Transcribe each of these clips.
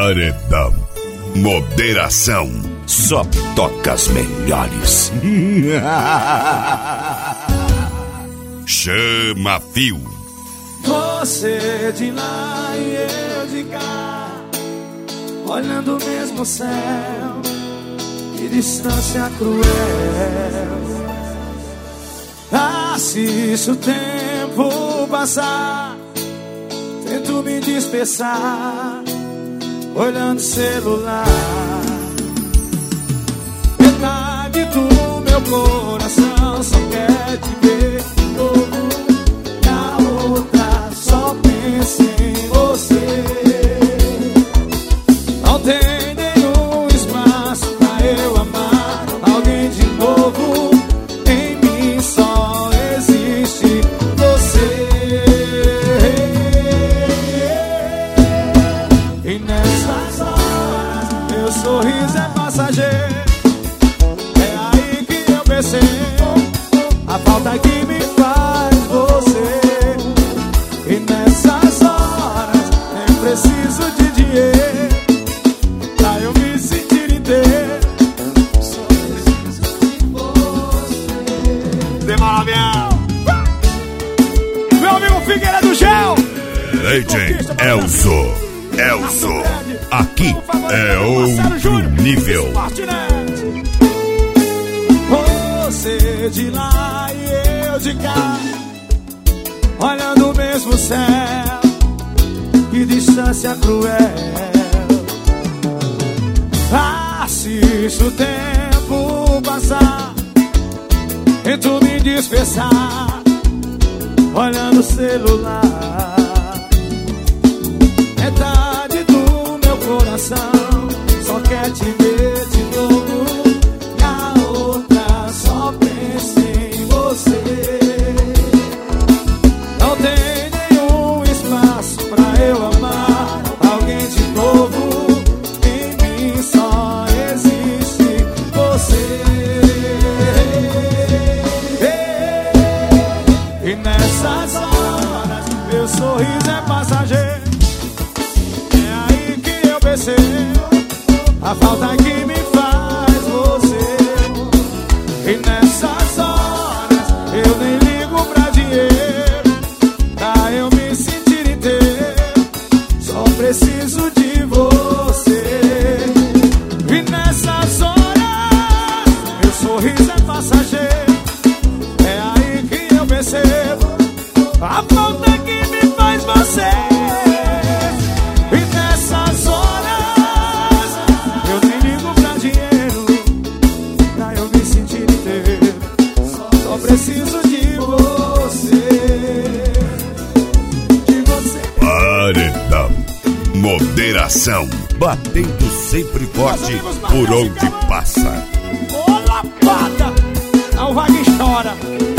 Paredão. Moderação. Só toca as melhores. Chama fio. Você de lá e eu de cá, olhando o mesmo céu. Que distância cruel. Assisto o tempo passar, tento me dispersar, olhando o celular. Metade do meu coração só quer te ver de novo, e a outra só pensa em você. Não tem nenhum espaço pra eu amar alguém de novo. Em mim só existe você. E nessas horas meu sorriso é passageiro. É aí que eu percebo a falta que me faz você. E nessas horas nem preciso de dinheiro pra eu me sentir inteiro. Só preciso de você. Demora, meu amigo Figueira do Gel, Legend Elzo. Aqui é outro nível. Você de lá e eu de cá, olhando o mesmo céu. Que distância cruel. Assisto o tempo passar, tento me dispersar, olhando o celular. Metade do meu coração só quer te ver de novo, e a outra só pensa em você. Não tem nenhum espaço pra eu amar alguém de novo. Em mim só existe você. E nessas horas meu sorriso é passageiro. É aí que eu percebo a falta que me faz você. E nessas horas eu nem ligo pra dinheiro, pra eu me sentir inteiro. Só preciso de você. E nessas horas meu sorriso é passageiro. É aí que eu percebo a falta que me faz você. E nessas horas eu nem ligo pra dinheiro, pra eu me sentir inteiro. Só preciso de você. De você. Paredão. Moderação. Batendo sempre forte por onde passa. Ô lapada, não vai que estoura.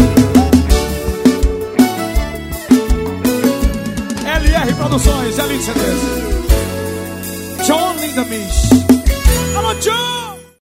LR Produções, Elite CDs. John Linda Miss. Alô, John!